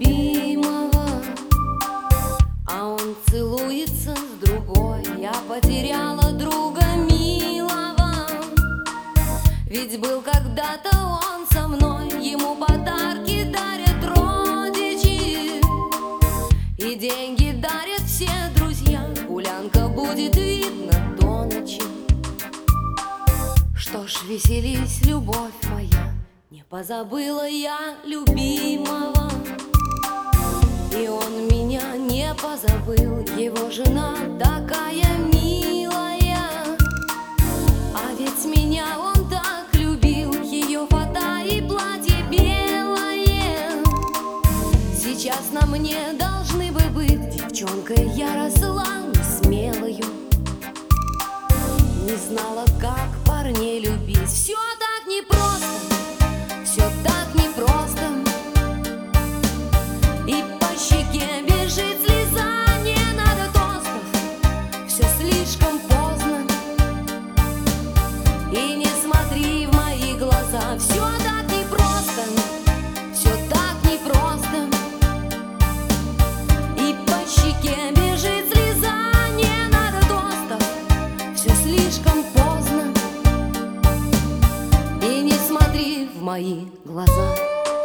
любимого, а он целуется с другой. Я потеряла друга милого, ведь был когда-то он со мной. Ему подарки дарят родичи, и деньги дарят все друзья. Гулянка будет видно до ночи. Что ж, веселись, любовь моя, не позабыла я любимого, и он меня не позабыл. Его жена такая милая, а ведь меня он так любил. Ее фата и платье белое сейчас на мне должны бы быть. Девчонкой я росла несмелою, не знала, как парней любить. Все так непросто, все так непросто, и по щеке бежит слеза. Не надо тостов, все слишком поздно, и не смотри в мои глаза. Все так непросто, все так непросто, и по щеке бежит слеза. Не надо тостов, все слишком поздно, и не смотри в мои глаза.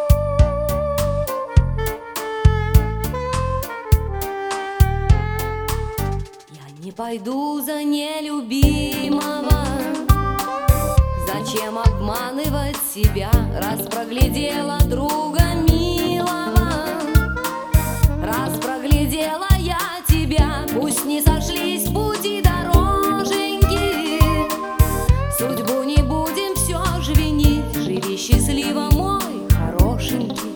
Я не пойду за нелюбимого. Зачем обманывать себя, раз проглядела друга милого? Раз проглядела я тебя, пусть не сошлись пути дороженьки. Судьбу не будем все же винить. Живи счастливо, мой хорошенький,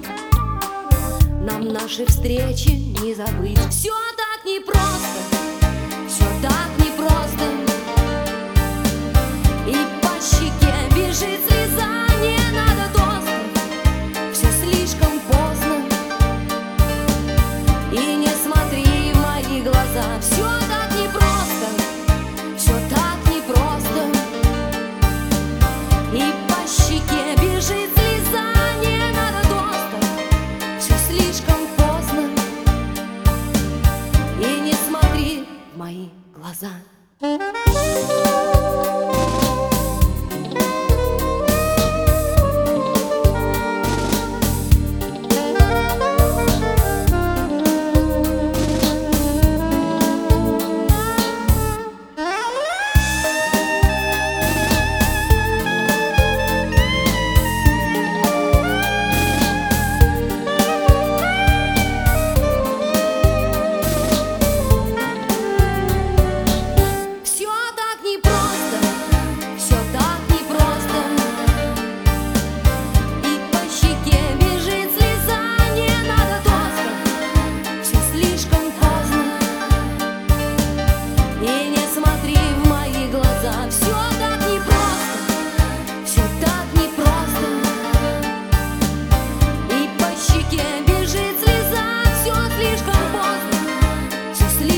нам наши встречи не забыть. Все так непросто, все так непросто, и по щеке бежит слеза. Не надо тостов, все слишком поздно, и не смотри в мои глаза. Все так непросто, все так непросто, и по щеке бежит слеза. Не надо тостов, все слишком поздно, и не смотри в мои глаза.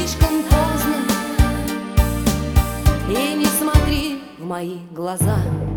И не смотри в мои глаза.